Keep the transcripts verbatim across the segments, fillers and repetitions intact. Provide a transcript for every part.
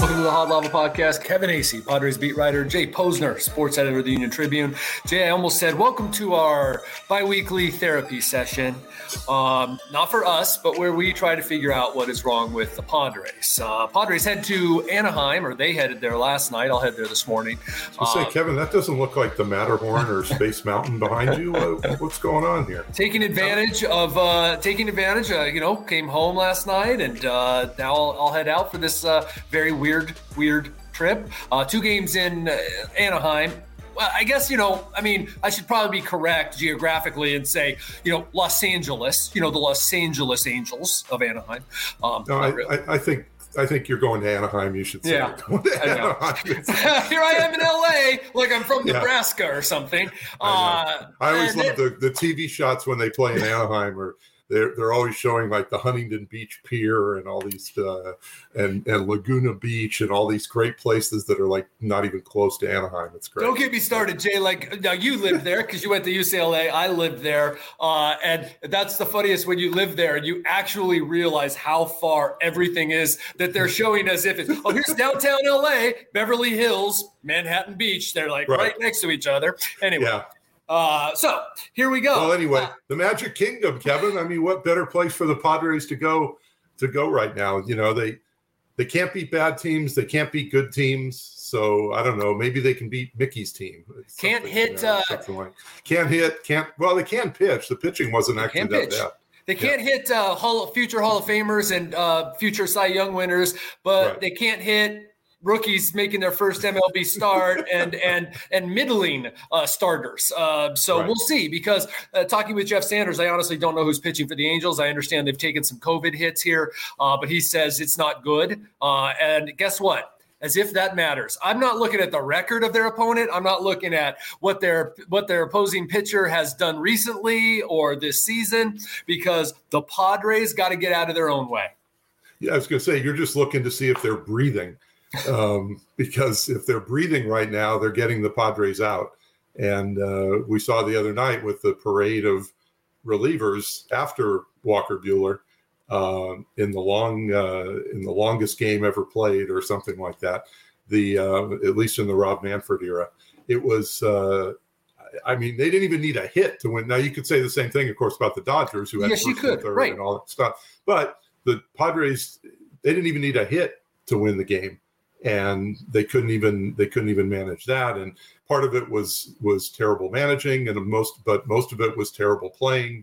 Welcome to the Hot Lava Podcast. Kevin Acee, Padres beat writer. Jay Posner, sports editor of the Union Tribune. Jay, I almost said welcome to our bi-weekly therapy session. Um, not for us, but where we try to figure out what is wrong with the Padres. Uh, Padres head to Anaheim, or they headed there last night. I'll head there this morning. I was gonna say, Kevin, that doesn't look like the Matterhorn or Space Mountain behind you. What, what's going on here? Taking advantage of, uh, taking advantage, uh, you know, came home last night, and uh, now I'll, I'll head out for this uh, very weird, weird trip. Uh, two games in uh, Anaheim. Well, I guess, you know, I mean, I should probably be correct geographically and say, you know, Los Angeles, you know, the Los Angeles Angels of Anaheim. Um, no, I, really. I, I think I think you're going to Anaheim. You should say yeah. you're going to Anaheim. Here I am in L A, like I'm from yeah. Nebraska or something. I, uh, I always love it, the, the T V shots when they play in Anaheim, or they're they're always showing like the Huntington Beach Pier and all these uh, and and Laguna Beach and all these great places that are like not even close to Anaheim. It's great. Don't get me started, Jay. Like, now you lived there because you went to U C L A. I lived there, uh, and that's the funniest when you live there and you actually realize how far everything is that they're showing as if it's oh, here's downtown L A, Beverly Hills, Manhattan Beach. They're like right, right next to each other. Anyway. Yeah. Uh, so here we go. Well, anyway, uh, the Magic Kingdom, Kevin. I mean, what better place for the Padres to go to go right now? You know, they they can't beat bad teams. They can't beat good teams. So I don't know. Maybe they can beat Mickey's team. Can't hit. You know, uh, like. Can't hit. Can't. Well, they can pitch. The pitching wasn't actually that bad. They can't yeah. hit uh, Hall, future Hall of Famers and uh, future Cy Young winners, but right. they can't hit rookies making their first M L B start and and and middling uh, starters. Uh, so right. we'll see, because uh, talking with Jeff Sanders, I honestly don't know who's pitching for the Angels. I understand they've taken some COVID hits here, uh, but he says it's not good. Uh, and guess what? As if that matters. I'm not looking at the record of their opponent. I'm not looking at what their what their opposing pitcher has done recently or this season, because the Padres got to get out of their own way. Yeah, I was going to say, you're just looking to see if they're breathing. um, because if they're breathing right now, they're getting the Padres out. And uh, we saw the other night with the parade of relievers after Walker Buehler uh, in the long uh, in the longest game ever played, or something like that. The uh, at least in the Rob Manfred era, it was. Uh, I mean, they didn't even need a hit to win. Now you could say the same thing, of course, about the Dodgers, who had yes, first you could, and third right. and all that stuff. But the Padres, they didn't even need a hit to win the game. And they couldn't even they couldn't even manage that, and part of it was was terrible managing, and most but most of it was terrible playing.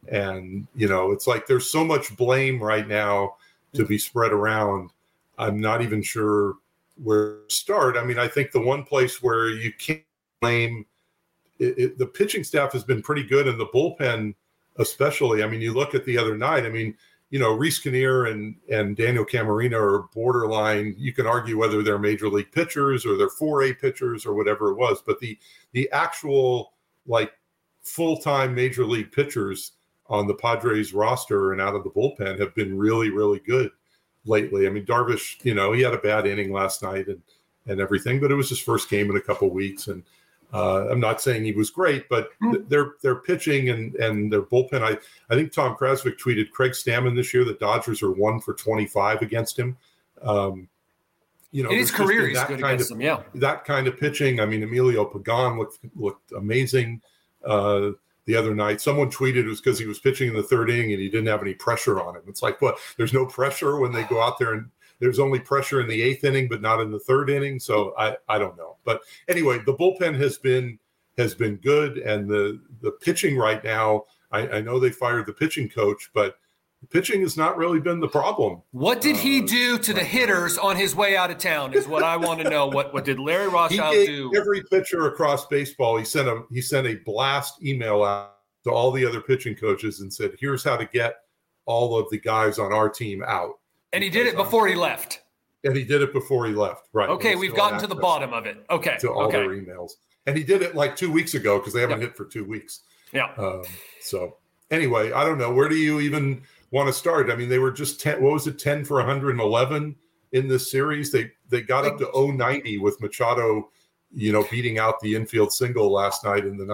And you know, it's like there's so much blame right now to be spread around. I'm not even sure where to start. I mean, I think the one place where you can't blame it, it, the pitching staff has been pretty good, and the bullpen especially. I mean, you look at the other night. I mean. You know, Reese Kinnear and, and Daniel Camarena are borderline. You can argue whether they're major league pitchers or they're four A pitchers or whatever it was. But the the actual, like, full-time major league pitchers on the Padres roster and out of the bullpen have been really, really good lately. I mean, Darvish, you know, he had a bad inning last night and, and everything, but it was his first game in a couple of weeks. And Uh, I'm not saying he was great, but th- their their pitching and, and their bullpen. I, I think Tom Krasvick tweeted Craig Stammen this year that Dodgers are one for twenty-five against him. Um, you know, in his career, he's good against of, them. Yeah, that kind of pitching. I mean, Emilio Pagan looked looked amazing uh, the other night. Someone tweeted it was because he was pitching in the third inning and he didn't have any pressure on him. It's like, what? There's no pressure when they go out there and. There's only pressure in the eighth inning, but not in the third inning. So I, I don't know. But anyway, the bullpen has been has been good, and the the pitching right now. I, I know they fired the pitching coach, but the pitching has not really been the problem. What did he uh, do to the hitters on his way out of town? Is what I want to know. What what did Larry Rothschild he gave do? Every pitcher across baseball, he sent a he sent a blast email out to all the other pitching coaches and said, "Here's how to get all of the guys on our team out." And he did it before he left. And he did it before he left. Right. Okay, we've gotten to the bottom of it. Okay. To all okay. their emails. And he did it like two weeks ago because they haven't yep. hit for two weeks. Yeah. Um, so anyway, I don't know. Where do you even want to start? I mean, they were just ten, what was it, ten for one hundred eleven in this series? They they got up to oh ninety with Machado, you know, beating out the infield single last night in the ninth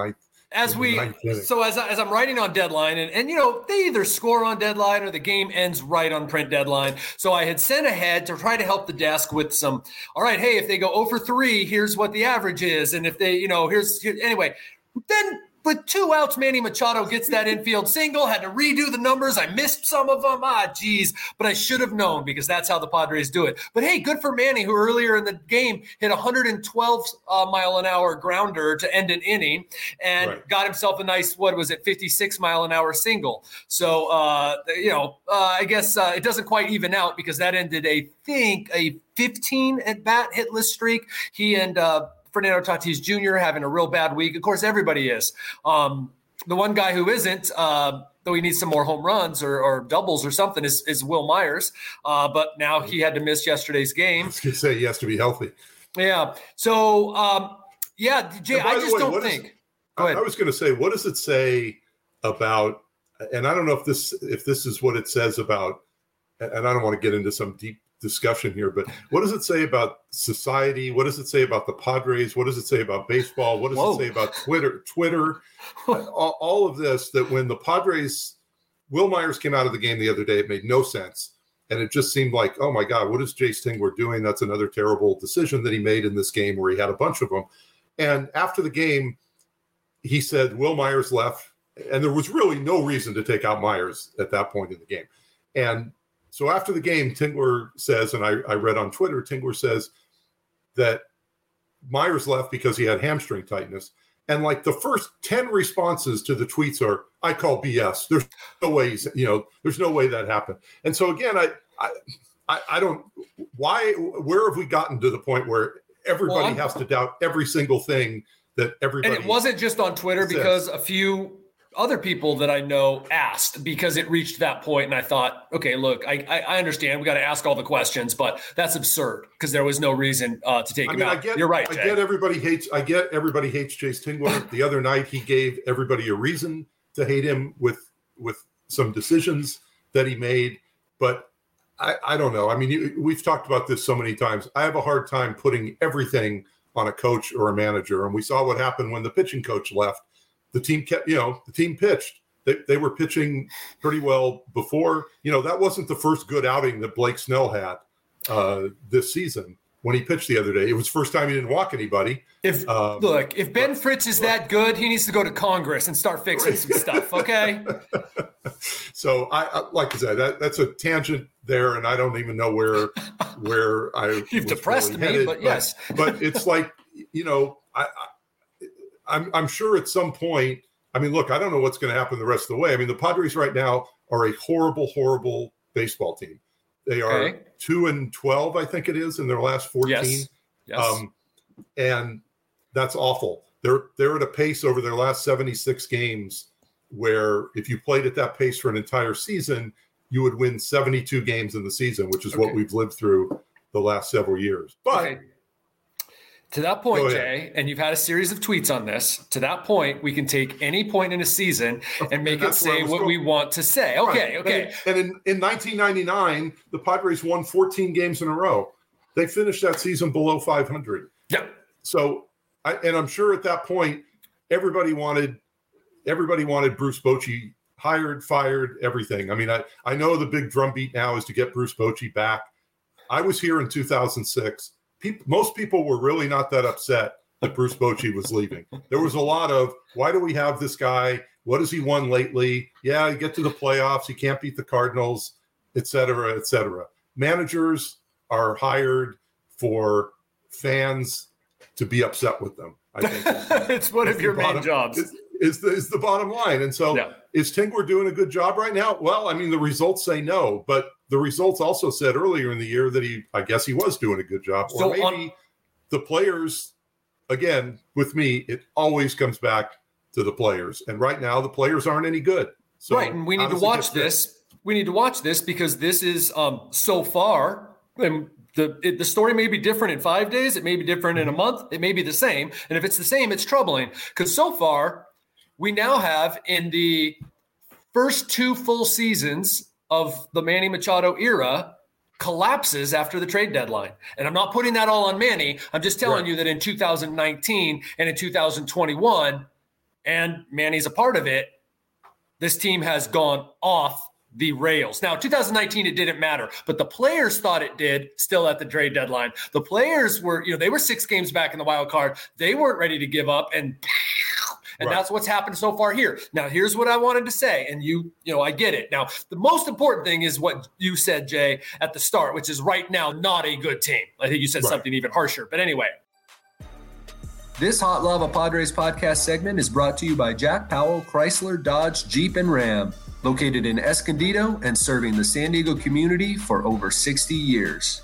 As we, so as, as I'm writing on deadline, and, and, you know, they either score on deadline or the game ends right on print deadline. So I had sent ahead to try to help the desk with some, all right, hey, if they go oh for three, here's what the average is. And if they, you know, here's, here, anyway, then with two outs, Manny Machado gets that infield single, had to redo the numbers. I missed some of them. Ah, geez. But I should have known because that's how the Padres do it. But hey, good for Manny, who earlier in the game hit a one hundred twelve uh, mile an hour grounder to end an inning and right. got himself a nice, what was it, fifty-six mile an hour single. So, uh, you know, uh, I guess uh, it doesn't quite even out because that ended, I think, a fifteen at bat hitless streak. He and uh, Fernando Tatis Junior having a real bad week. Of course, everybody is. Um, the one guy who isn't, uh, though he needs some more home runs or, or doubles or something, is, is Will Myers. Uh, but now he had to miss yesterday's game. I was going to say he has to be healthy. Yeah. So, um, yeah, Jay, I just way, don't think. Is, Go ahead. I, I was going to say, what does it say about, and I don't know if this if this is what it says about, and I don't want to get into some deep discussion here, but what does it say about society? What does it say about the Padres? What does it say about baseball? What does Whoa. it say about Twitter? Twitter, all, all of this, that when the Padres, Will Myers came out of the game the other day, it made no sense. And it just seemed like, oh my God, what is Jayce Tingler doing? That's another terrible decision that he made in this game where he had a bunch of them. And after the game, he said Will Myers left, and there was really no reason to take out Myers at that point in the game. And so after the game, Tingler says, and I, I read on Twitter, Tingler says that Myers left because he had hamstring tightness. And like the first ten responses to the tweets are, I call B S. There's no way, you know, there's no way that happened. And so again, I, I, I don't, why, where have we gotten to the point where everybody well, has to doubt every single thing that everybody. And it wasn't just on Twitter says. Because a few other people that I know asked because it reached that point, and I thought, okay, look, I I, I understand we got to ask all the questions, but that's absurd because there was no reason uh, to take I him mean, out. I get, You're right. I Jay. get everybody hates. I get everybody hates Jayce Tingler. The other night, he gave everybody a reason to hate him with with some decisions that he made, but I I don't know. I mean, we've talked about this so many times. I have a hard time putting everything on a coach or a manager, and we saw what happened when the pitching coach left. The team kept, you know, the team pitched. They they were pitching pretty well before. You know, that wasn't the first good outing that Blake Snell had uh, this season when he pitched the other day. It was the first time he didn't walk anybody. If um, look, if Ben Fritz is that good, he needs to go to Congress and start fixing some stuff. Okay. So I, I like I said, that, that's a tangent there, and I don't even know where where I you've depressed really me, headed, but yes, but, but it's like, you know, I. I I'm, I'm sure at some point, I mean, look, I don't know what's going to happen the rest of the way. I mean, the Padres right now are a horrible, horrible baseball team. They are okay. two and twelve, I think it is, in their last fourteen. Yes. Yes. Um, and that's awful. They're they're at a pace over their last seventy-six games where if you played at that pace for an entire season, you would win seventy-two games in the season, which is okay. what we've lived through the last several years. But okay. To that point, Jay, and you've had a series of tweets on this, to that point, we can take any point in a season and make and it say what going. we want to say. Okay, right. okay. And, and in, in nineteen ninety-nine, the Padres won fourteen games in a row. They finished that season below five hundred. Yeah. So, I, and I'm sure at that point, everybody wanted everybody wanted Bruce Bochy hired, fired, everything. I mean, I, I know the big drumbeat now is to get Bruce Bochy back. I was here in two thousand six. People, most people were really not that upset that Bruce Bochy was leaving. There was a lot of, why do we have this guy? What has he won lately? Yeah, you get to the playoffs. He can't beat the Cardinals, et cetera, et cetera. Managers are hired for fans to be upset with them. I think it's one of your bottom, main jobs. Is, is, the, is the bottom line. And so yeah. Is Tingler doing a good job right now? Well, I mean, the results say no, but the results also said earlier in the year that he, I guess he was doing a good job. So or maybe on, the players, again, with me, it always comes back to the players. And right now, the players aren't any good. So right, and we need to watch this. We need to watch this because this is um, so far, and the it, the story may be different in five days. It may be different in a month. It may be the same. And if it's the same, it's troubling because so far, we now have in the first two full seasons of the Manny Machado era collapses after the trade deadline. And I'm not putting that all on Manny. I'm just telling right. you that in two thousand nineteen and in two thousand twenty-one, and Manny's a part of it, this team has gone off the rails. Now, two thousand nineteen, it didn't matter, but the players thought it did still at the trade deadline. The players were, you know, they were six games back in the wild card. They weren't ready to give up, and and right. That's what's happened so far here. Now, here's what I wanted to say, and you, you know, I get it. Now, the most important thing is what you said, Jay, at the start, which is right now not a good team. I think you said right. something even harsher, but anyway. This Hot Lava Padres podcast segment is brought to you by Jack Powell Chrysler, Dodge, Jeep, and Ram, located in Escondido and serving the San Diego community for over sixty years.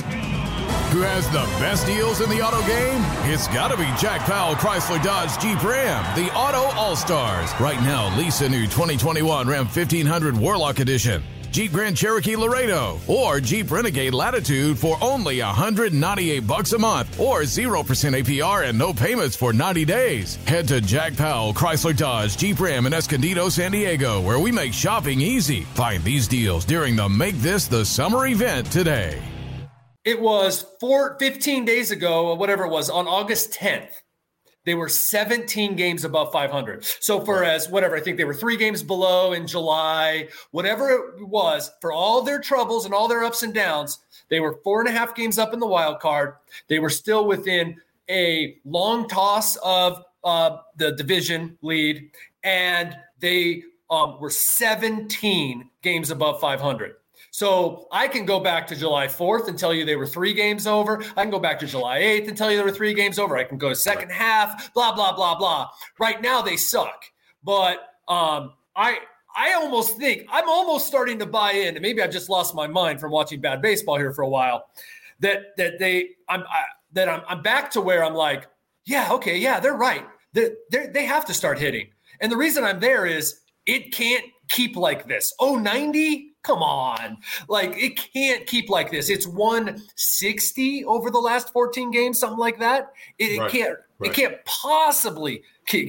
Who has the best deals in the auto game? It's got to be Jack Powell Chrysler, Dodge, Jeep, Ram, the Auto All-Stars. Right now, lease a new twenty twenty-one Ram fifteen hundred Warlock Edition, Jeep Grand Cherokee Laredo, or Jeep Renegade Latitude for only one hundred ninety-eight bucks a month, or zero percent A P R and no payments for ninety days. Head to Jack Powell Chrysler, Dodge, Jeep, Ram in Escondido, San Diego, where we make shopping easy. Find these deals during the Make This the Summer event today. It was four, fifteen days ago, or whatever it was, on August tenth. They were seventeen games above five hundred. So for as whatever, I think they were three games below in July, whatever it was, for all their troubles and all their ups and downs, they were four and a half games up in the wild card. They were still within a long toss of uh, the division lead, and they um, were seventeen games above five hundred. So I can go back to July fourth and tell you they were three games over. I can go back to July eighth and tell you they were three games over. I can go second half, blah, blah, blah, blah. Right now they suck. But um, I I almost think, I'm almost starting to buy in, and maybe I've just lost my mind from watching bad baseball here for a while, that that they I'm I, that I'm, I'm back to where I'm like, yeah, okay, yeah, they're right. They they have to start hitting. And the reason I'm there is it can't keep like this. oh ninety Come on. Like, it can't keep like this. It's one sixty over the last fourteen games, something like that. It, right, it can't right. It can't possibly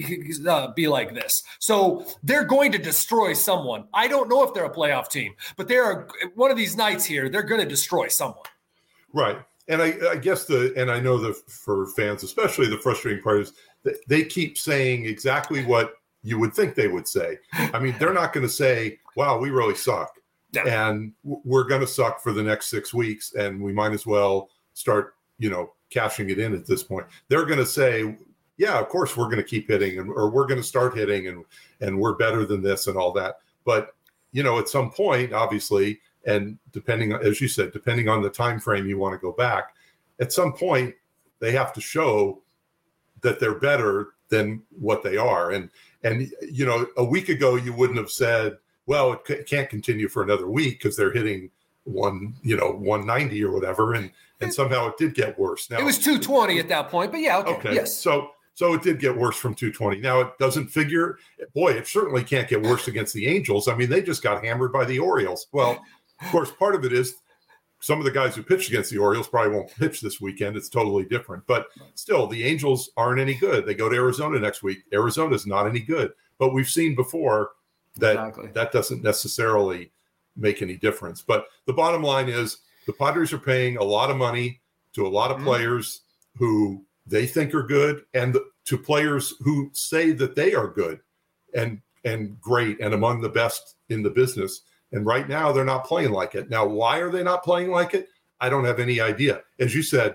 uh, be like this. So they're going to destroy someone. I don't know if they're a playoff team, but they are one of these nights here, they're going to destroy someone. Right. And I, I guess the, and I know that for fans, especially the frustrating part is that they keep saying exactly what you would think they would say. I mean, they're not going to say, wow, we really suck. Yeah. And we're going to suck for the next six weeks, and we might as well start, you know, cashing it in at this point. They're going to say, yeah, of course we're going to keep hitting, and or we're going to start hitting, and and we're better than this and all that. But, you know, at some point, obviously, and depending on, as you said, depending on the time frame you want to go back, at some point they have to show that they're better than what they are. And and you know, a week ago you wouldn't have said, well, it c- can't continue for another week because they're hitting one, you know, one ninety or whatever, and and somehow it did get worse. Now it was two twenty at that point, but yeah, okay, okay. Yes. So so it did get worse from two twenty. Now it doesn't figure. Boy, it certainly can't get worse against the Angels. I mean, they just got hammered by the Orioles. Well, of course, part of it is some of the guys who pitched against the Orioles probably won't pitch this weekend. It's totally different, but still, the Angels aren't any good. They go to Arizona next week. Arizona's not any good, but we've seen before that exactly. that doesn't necessarily make any difference. But the bottom line is the Padres are paying a lot of money to a lot of mm-hmm. players who they think are good, and the, to players who say that they are good and and great and among the best in the business. And right now they're not playing like it. Now, why are they not playing like it? I don't have any idea. As you said,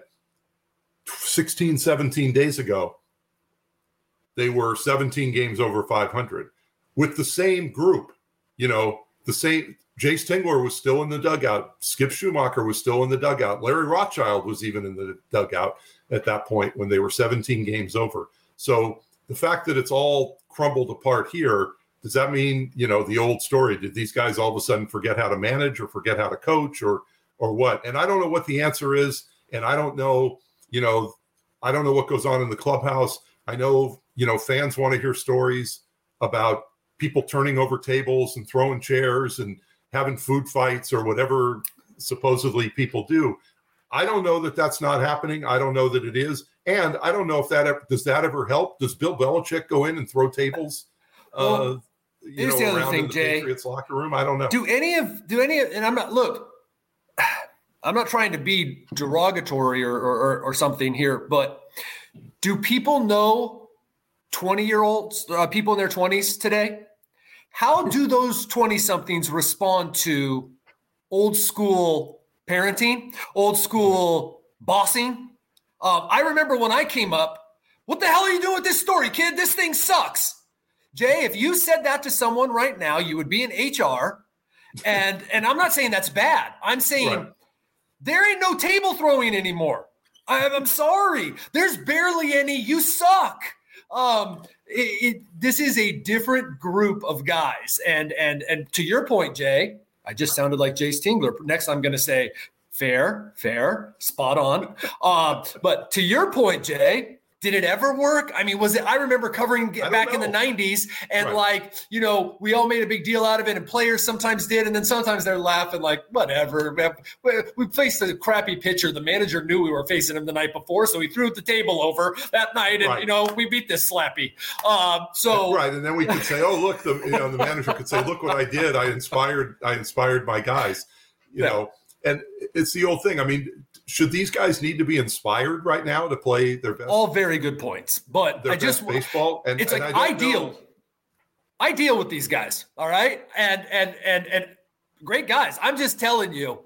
sixteen, seventeen days ago, they were seventeen games over five hundred. With the same group, you know, the same, Jace Tingler was still in the dugout. Skip Schumacher was still in the dugout. Larry Rothschild was even in the dugout at that point when they were seventeen games over. So the fact that it's all crumbled apart here, does that mean, you know, the old story, did these guys all of a sudden forget how to manage or forget how to coach or, or what? And I don't know what the answer is. And I don't know, you know, I don't know what goes on in the clubhouse. I know, you know, fans want to hear stories about people turning over tables and throwing chairs and having food fights or whatever supposedly people do. I don't know that that's not happening. I don't know that it is. And I don't know if that ever, does that ever help? Does Bill Belichick go in and throw tables well, uh, you know, the other around thing, in the Jay, Patriots locker room? I don't know. Do any of, do any of, and I'm not, look, I'm not trying to be derogatory or, or, or something here, but do people know twenty-year-olds, uh, people in their twenties today, how do those twenty-somethings respond to old school parenting, old school bossing? Um, I remember when I came up, what the hell are you doing with this story, kid? This thing sucks. Jay, if you said that to someone right now, you would be in H R. And, and I'm not saying that's bad. I'm saying right. There ain't no table throwing anymore. I, I'm sorry. There's barely any. You suck. Um, it, it, this is a different group of guys. And, and, and to your point, Jay, I just sounded like Jayce Tingler. Next, I'm going to say fair, fair, spot on. Uh, but to your point, Jay, did it ever work? I mean, was it, I remember covering back in the nineties and right. like, you know, we all made a big deal out of it and players sometimes did. And then sometimes they're laughing like, whatever. We faced a crappy pitcher. The manager knew we were facing him the night before. So he threw the table over that night and, right. you know, we beat this slappy. Um, so, right. And then we could say, oh, look, the, you know, the manager could say, look what I did. I inspired, I inspired my guys, you yeah. know, and it's the old thing. I mean, should these guys need to be inspired right now to play their best? All very good points, but their I just baseball. And it's and like I I deal, know. I deal with these guys. All right, and and and and great guys. I'm just telling you,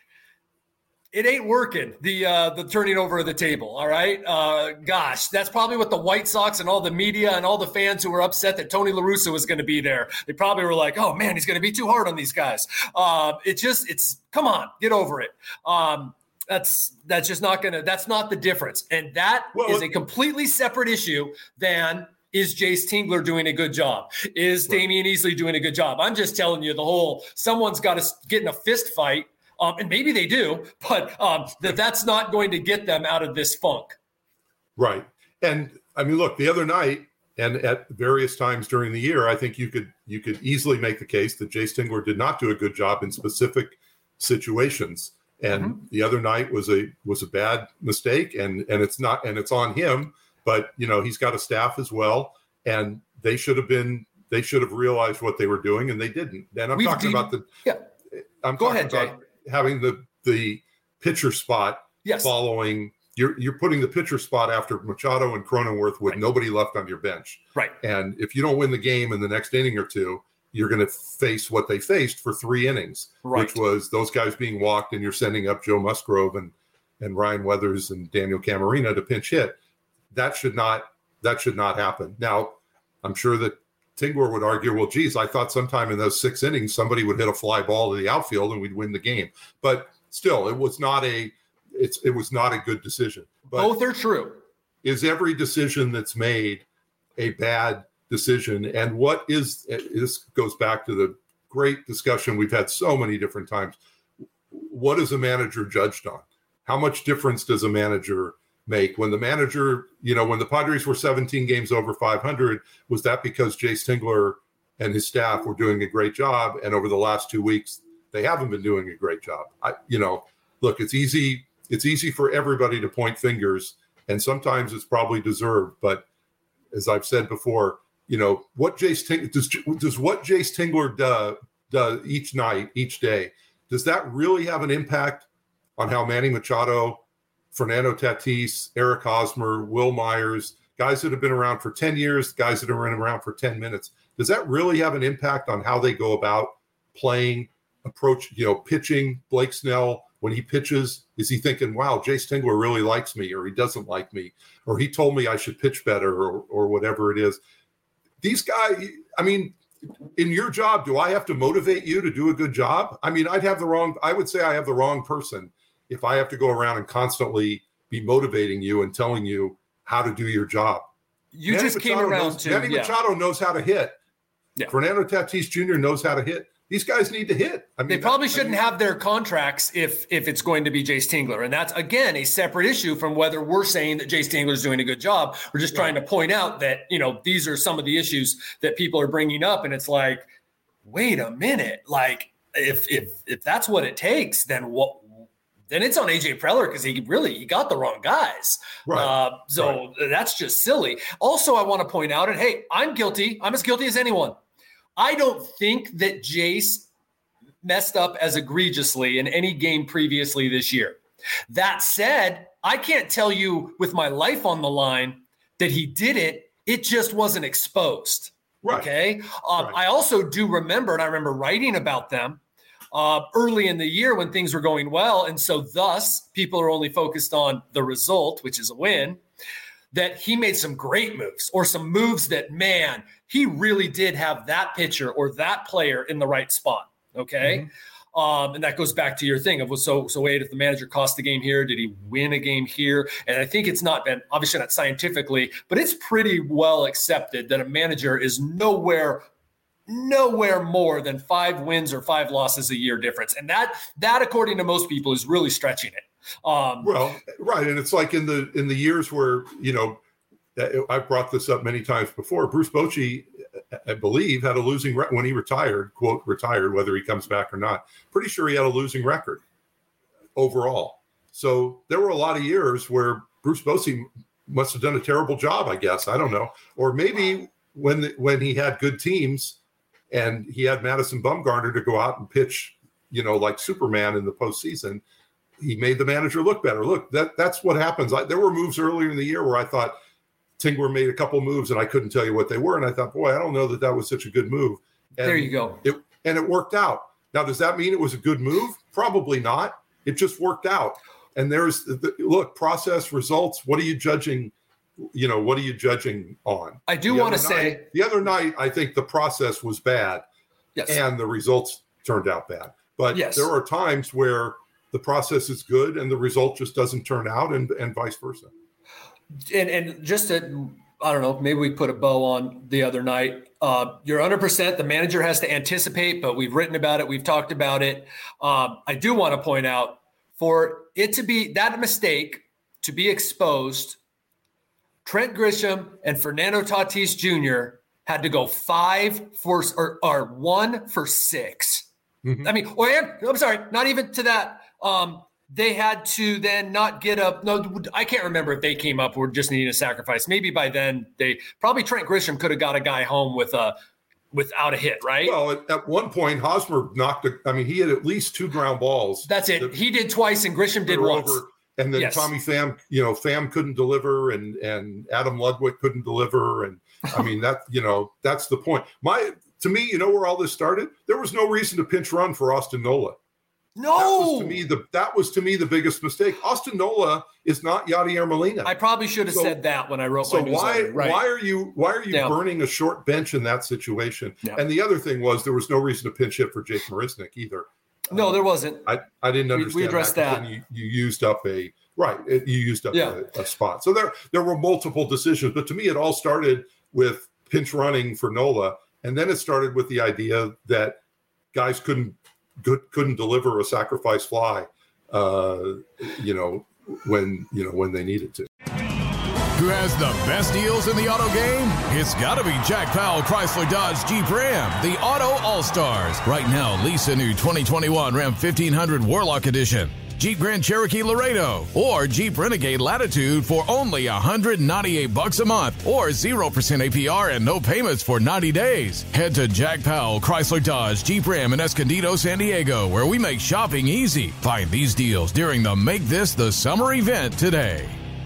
it ain't working. The uh, the turning over of the table. All right, uh, gosh, that's probably what the White Sox and all the media and all the fans who were upset that Tony La Russa was going to be there. They probably were like, "Oh man, he's going to be too hard on these guys." Uh, it just, it's come on, get over it. Um, That's that's just not going to – that's not the difference. And that well, is a completely separate issue than is Jayce Tingler doing a good job? Is right. Damian Easley doing a good job? I'm just telling you the whole – someone's got to get in a fist fight, um, and maybe they do, but um, that that's not going to get them out of this funk. Right. And, I mean, look, the other night and at various times during the year, I think you could you could easily make the case that Jayce Tingler did not do a good job in specific situations. And mm-hmm. the other night was a was a bad mistake, and and it's not and it's on him. But you know he's got a staff as well, and they should have been they should have realized what they were doing, and they didn't. And I'm We've talking de- about the yeah. I'm Go talking ahead, about Jay. having the the pitcher spot yes. following. You're you're putting the pitcher spot after Machado and Cronenworth with right. nobody left on your bench. Right. And if you don't win the game in the next inning or two, you're going to face what they faced for three innings, right. which was those guys being walked, and you're sending up Joe Musgrove and and Ryan Weathers and Daniel Camarena to pinch hit. That should not that should not happen. Now, I'm sure that Tingler would argue, well, geez, I thought sometime in those six innings somebody would hit a fly ball to the outfield and we'd win the game. But still, it was not a it's it was not a good decision. But both are true. Is every decision that's made a bad decision? And what is this goes back to the great discussion we've had so many different times. What is a manager judged on? How much difference does a manager make? When the manager, you know, when the Padres were seventeen games over five hundred, was that because Jayce Tingler and his staff were doing a great job? And over the last two weeks, they haven't been doing a great job. I, you know, look, it's easy. It's easy for everybody to point fingers, and sometimes it's probably deserved. But as I've said before, you know, what Jayce Ting- does, does what Jayce Tingler do, does each night, each day, does that really have an impact on how Manny Machado, Fernando Tatis, Eric Hosmer, Will Myers, guys that have been around for ten years, guys that have been around for ten minutes, does that really have an impact on how they go about playing, approach, you know, pitching? Blake Snell, when he pitches, is he thinking, wow, Jayce Tingler really likes me, or he doesn't like me, or he told me I should pitch better, or or whatever it is? These guys, I mean, in your job, do I have to motivate you to do a good job? I mean, I'd have the wrong, I would say I have the wrong person if I have to go around and constantly be motivating you and telling you how to do your job. You Manny just Machado came around knows, to Manny yeah. Machado knows how to hit. Yeah. Fernando Tatis Junior knows how to hit. These guys need to hit. I mean, they probably that, shouldn't I mean, have their contracts if if it's going to be Jayce Tingler. And that's, again, a separate issue from whether we're saying that Jayce Tingler is doing a good job. We're just trying to point out that, you know, these are some of the issues that people are bringing up. And it's like, wait a minute. Like, if if if that's what it takes, then what? Then it's on A J Preller because he really he got the wrong guys. Right. Uh, so right. that's just silly. Also, I want to point out, and hey, I'm guilty. I'm as guilty as anyone. I don't think that Jayce messed up as egregiously in any game previously this year. That said, I can't tell you with my life on the line that he did it It just wasn't exposed. Right. Okay. Um, right. I also do remember, and I remember writing about them uh, early in the year when things were going well. And so thus people are only focused on the result, which is a win, that he made some great moves or some moves that, man, he really did have that pitcher or that player in the right spot. Okay. Mm-hmm. Um, and that goes back to your thing of, so, so wait, if the manager cost the game here, did he win a game here? And I think it's not been, obviously not scientifically, but it's pretty well accepted that a manager is nowhere, nowhere more than five wins or five losses a year difference. And that, that according to most people is really stretching it. Um, well, right. And it's like in the, in the years where, you know, I've brought this up many times before, Bruce Bochy, I believe, had a losing record when he retired, quote, retired, whether he comes back or not. Pretty sure he had a losing record overall. So there were a lot of years where Bruce Bochy must have done a terrible job, I guess. I don't know. Or maybe when the, when he had good teams and he had Madison Bumgarner to go out and pitch, you know, like Superman in the postseason, he made the manager look better. Look, that that's what happens. I, there were moves earlier in the year where I thought Tingler made a couple moves and I couldn't tell you what they were. And I thought, boy, I don't know that that was such a good move. And there you go. It, and it worked out. Now, does that mean it was a good move? Probably not. It just worked out. And there's the, look, process, results. What are you judging? You know, what are you judging on? I do want to say the other night, I think the process was bad. Yes. And the results turned out bad. But yes. there are times where the process is good and the result just doesn't turn out, and, and vice versa. And and just to, I don't know, maybe we put a bow on the other night. Uh, you're one hundred percent. The manager has to anticipate, but we've written about it. We've talked about it. Um, I do want to point out, for it to be that mistake to be exposed, Trent Grisham and Fernando Tatis Junior had to go five for or, or one for six. Mm-hmm. I mean, or I'm sorry, not even to that. Um, They had to then not get up. No, I can't remember if they came up or just needing a sacrifice. Maybe by then they probably Trent Grisham could have got a guy home with a without a hit, right? Well, at, at one point, Hosmer knocked. A, I mean, he had at least two ground balls. That's it. That, he did twice, and Grisham did once. Over, and then yes. Tommy Pham, you know, Pham couldn't deliver, and and Adam Ludwig couldn't deliver, and I mean that, you know, that's the point. My to me, you know, where all this started, there was no reason to pinch run for Austin Nola. No, that was to me the that was to me the biggest mistake. Austin Nola is not Yadier Molina. I probably should have so, said that when I wrote. So my why right. why are you why are you yeah. burning a short bench in that situation? Yeah. And the other thing was there was no reason to pinch hit for Jake Marisnick either. No, um, there wasn't. I, I didn't understand. We, we addressed that. that. You, you used up a right. It, you used up yeah. a, a spot. So there there were multiple decisions, but to me it all started with pinch running for Nola, and then it started with the idea that guys couldn't. Good, couldn't deliver a sacrifice fly, uh, you know, when you know when they needed to. Who has the best deals in the auto game? It's got to be Jack Powell Chrysler Dodge Jeep Ram, the Auto All-Stars. Right now, lease a new twenty twenty-one Ram fifteen hundred Warlock Edition, Jeep Grand Cherokee Laredo, or Jeep Renegade Latitude for only one hundred ninety-eight bucks a month, or zero percent A P R and no payments for ninety days. Head to Jack Powell Chrysler Dodge Jeep Ram in Escondido, San Diego, where we make shopping easy. Find these deals during the Make This the Summer event today.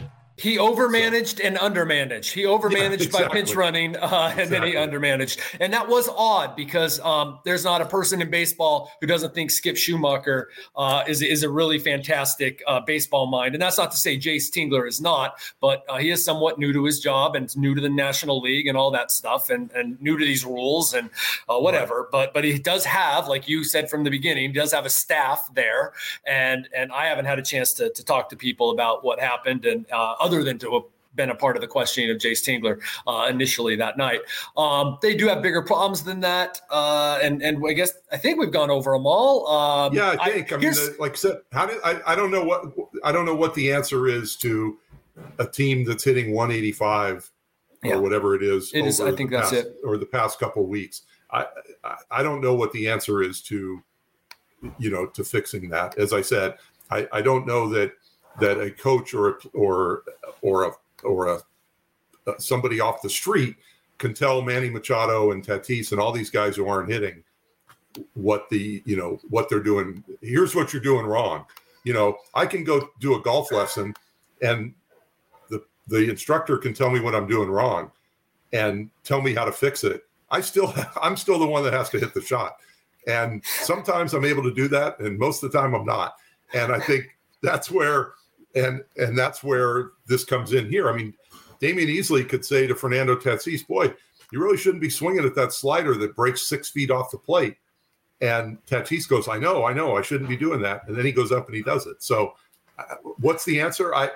He overmanaged and undermanaged. He overmanaged yeah, exactly. by pinch running, uh, and exactly. then he undermanaged. And that was odd because um, there's not a person in baseball who doesn't think Skip Schumacher uh, is, is a really fantastic uh, baseball mind. And that's not to say Jace Tingler is not, but uh, he is somewhat new to his job and new to the National League and all that stuff, and, and new to these rules and uh, whatever. Right. But but he does have, like you said from the beginning, he does have a staff there. And and I haven't had a chance to, to talk to people about what happened and uh, other than to have been a part of the questioning of Jace Tingler uh, initially that night. Um, they do have bigger problems than that. Uh, and, and I guess, I think we've gone over them all. Um, yeah, I think, I, I mean, the, like I said, how did, I, I don't know what, I don't know what the answer is to a team that's hitting one eighty-five or yeah. whatever it is. It is, I think that's past, it. Or the past couple of weeks. I, I, I don't know what the answer is to, you know, to fixing that. As I said, I, I don't know that, that a coach or a, or or a or a uh, somebody off the street can tell Manny Machado and Tatis and all these guys who aren't hitting what the you know what they're doing. Here's what you're doing wrong. You know, I can go do a golf lesson, and the the instructor can tell me what I'm doing wrong. and tell me how to fix it, I still, I'm still the one that has to hit the shot. And sometimes I'm able to do that, and most of the time I'm not. And I think that's where, and and that's where this comes in here. I mean, Damian easily could say to Fernando Tatis, boy, you really shouldn't be swinging at that slider that breaks six feet off the plate. And Tatis goes, I know, I know, I shouldn't be doing that. And then he goes up and he does it. So uh, what's the answer? I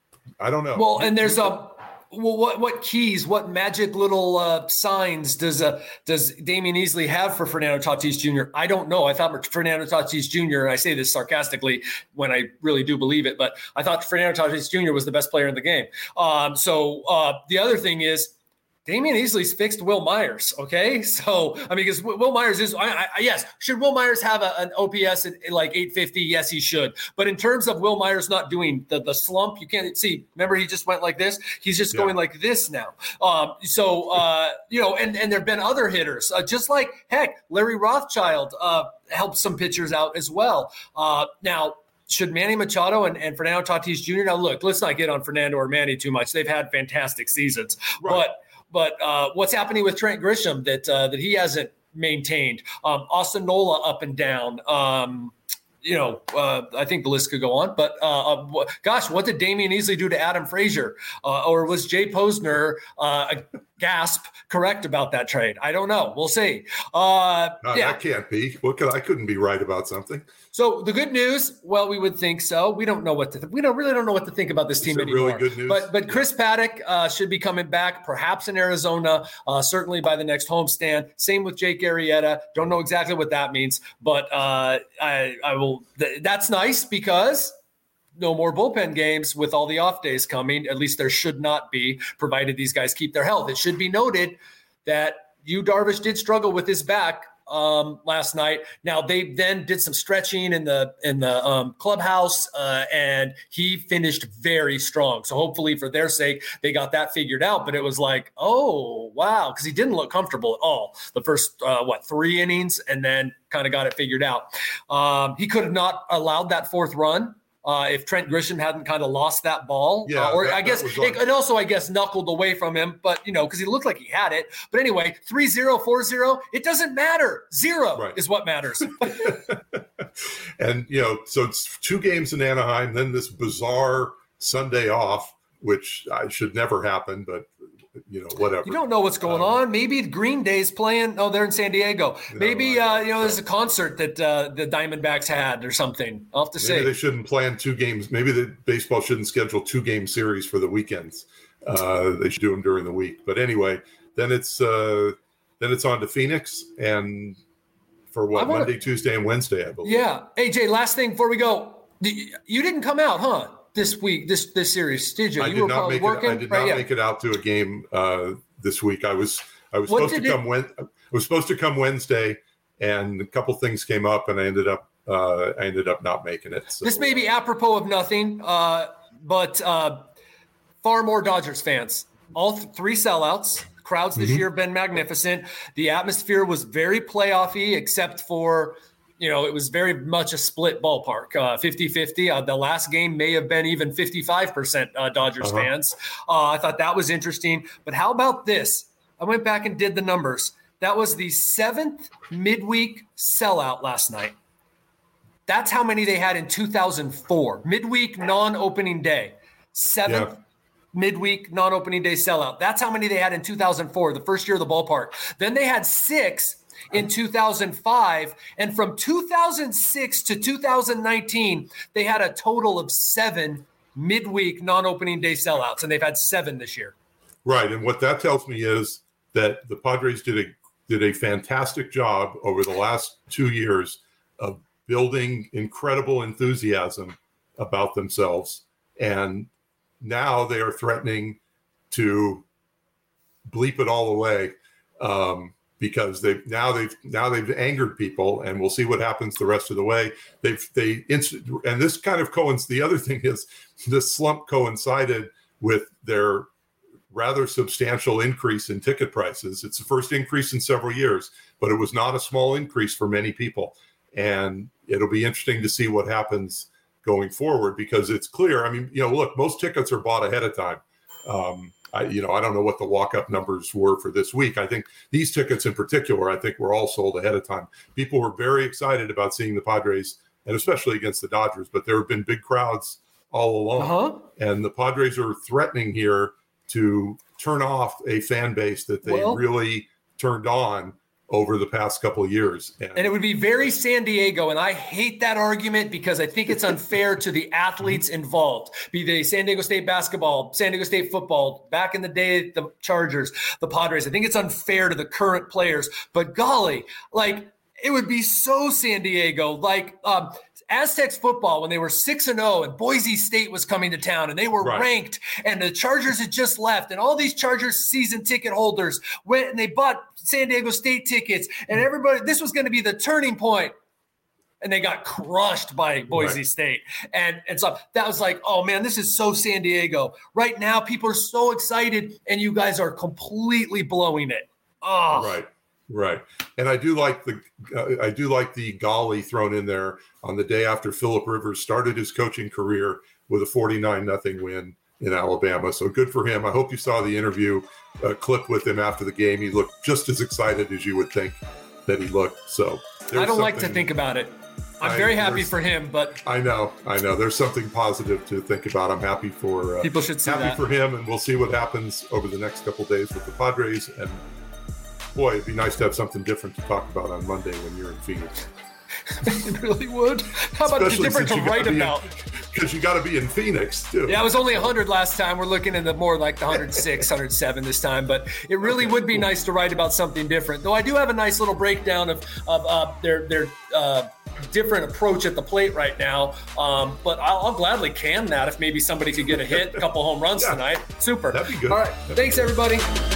I don't know. Well, and there's a well, what what keys, what magic little uh, signs does uh, does Damian Easley have for Fernando Tatis Junior? I don't know. I thought Fernando Tatis Junior, and I say this sarcastically when I really do believe it, but I thought Fernando Tatis Junior was the best player in the game. Um, so uh, the other thing is, Damian Easley's fixed Will Myers, okay? So, I mean, because Will Myers is, I, I, yes, should Will Myers have a, an O P S at, at like eight fifty? Yes, he should. But in terms of Will Myers not doing the, the slump, you can't see, remember he just went like this? He's just yeah. going like this now. Um, so, uh, you know, and, and there have been other hitters, uh, just like, heck, Larry Rothschild uh, helped some pitchers out as well. Uh, now, should Manny Machado and, and Fernando Tatis Junior, now look, let's not get on Fernando or Manny too much. They've had fantastic seasons. Right. But But uh, what's happening with Trent Grisham that uh, that he hasn't maintained? Um, Austin Nola up and down. Um, you know, uh, I think the list could go on. But uh, uh, gosh, what did Damian Easley do to Adam Frazier? Uh, or was Jay Posner uh, a gasp correct about that trade? I don't know. We'll see. Uh, no, yeah. That can't be. What could I couldn't be right about something. So the good news, well, we would think so. We don't know what to th- we don't really don't know what to think about this team anymore. Really good news? But but Chris Paddock uh, should be coming back, perhaps in Arizona, uh, certainly by the next homestand. Same with Jake Arrieta. Don't know exactly what that means, but uh, I I will. Th- that's nice because no more bullpen games with all the off days coming. At least there should not be, provided these guys keep their health. It should be noted that Yu Darvish did struggle with his back um, last night. Now they then did some stretching in the in the um, clubhouse, uh, and he finished very strong. So hopefully, for their sake, they got that figured out. But it was like, oh wow, because he didn't look comfortable at all the first uh, what three innings, and then kind of got it figured out. Um, he could have not allowed that fourth run. Uh, if Trent Grisham hadn't kind of lost that ball, yeah, uh, or that, I guess it, it also, I guess, knuckled away from him, but you know, because he looked like he had it. But anyway, three zero, four zero, it doesn't matter. Zero right. is what matters. And, you know, so it's two games in Anaheim, then this bizarre Sunday off, which I should never happen, but you know, whatever. You don't know what's going um, on. Maybe Green Day's playing. Oh, they're in San Diego. No, maybe, uh, you know, there's a concert that uh, the Diamondbacks had or something. I'll have to maybe say. Maybe they shouldn't plan two games. Maybe the baseball shouldn't schedule two game series for the weekends. Uh, they should do them during the week. But anyway, then it's uh, then it's on to Phoenix and for what, wanna, Monday, Tuesday, and Wednesday, I believe. Yeah. A J, last thing before we go. You didn't come out, huh? This week, this this series, did you? I you did were not probably make working. it. I did right, not yeah. make it out to a game uh, this week. I was I was What supposed to did it- come when I was supposed to come Wednesday, and a couple things came up, and I ended up uh, I ended up not making it. So, This may be apropos of nothing, uh, but uh, far more Dodgers fans. All th- three sellouts. Crowds this Mhm. year have been magnificent. The atmosphere was very playoffy, except for. You know, it was very much a split ballpark, uh, fifty-fifty. Uh, the last game may have been even fifty-five percent uh, Dodgers Uh-huh. fans. Uh, I thought that was interesting. But how about this? I went back and did the numbers. That was the seventh midweek sellout last night. That's how many they had in two thousand four. Midweek non-opening day. Seventh Yeah. midweek non-opening day sellout. That's how many they had in two thousand four, the first year of the ballpark. Then they had six in two thousand five, and from two thousand six to two thousand nineteen, they had a total of seven midweek non-opening day sellouts, and they've had seven this year. Right, and what that tells me is that the Padres did a did a fantastic job over the last two years of building incredible enthusiasm about themselves, and now they are threatening to bleep it all away. Um, because they've now they've now they've angered people, and we'll see what happens the rest of the way. They've they inst- and this kind of coincides. The other thing is the slump coincided with their rather substantial increase in ticket prices. It's the first increase in several years, but it was not a small increase for many people, and it'll be interesting to see what happens going forward because it's clear. I mean, you know, look, most tickets are bought ahead of time. Um, I, you know, I don't know what the walk-up numbers were for this week. I think these tickets in particular, I think were all sold ahead of time. People were very excited about seeing the Padres, and especially against the Dodgers, but there have been big crowds all along. Uh-huh. And the Padres are threatening here to turn off a fan base that they well, really turned on over the past couple of years. And, and it would be very San Diego. And I hate that argument because I think it's unfair to the athletes involved, be they San Diego State basketball, San Diego State football, back in the day, the Chargers, the Padres. I think it's unfair to the current players, but golly, like it would be so San Diego, like um, Aztecs football when they were six and oh and Boise State was coming to town and they were right. ranked and the Chargers had just left and all these Chargers season ticket holders went and they bought San Diego State tickets and everybody, this was going to be the turning point. And they got crushed by Boise right. State. And, and so that was like, oh man, this is so San Diego. Right now, people are so excited and you guys are completely blowing it. Oh. Right. Right. And I do like the uh, I do like the golly thrown in there on the day after Phillip Rivers started his coaching career with a forty-nine nothing win in Alabama. So good for him. I hope you saw the interview uh, clip with him after the game. He looked just as excited as you would think that he looked. So I don't like to think about it. I'm I, very happy for him, but I know, I know. There's something positive to think about. I'm happy for uh, people should see happy that. for him, and we'll see what happens over the next couple of days with the Padres. And boy, it'd be nice to have something different to talk about on Monday when you're in Phoenix. It really would. How about Especially different to write about? Because you got to be in Phoenix, too. Yeah, it was only one hundred last time. We're looking at the more like the one oh six, one oh seven this time. But it really okay, would be cool. nice to write about something different. Though I do have a nice little breakdown of, of uh, their their uh, different approach at the plate right now. Um, but I'll, I'll gladly can that if maybe somebody could get a hit, a couple home runs yeah. tonight. Super. That'd be good. All right. That'd Thanks, everybody.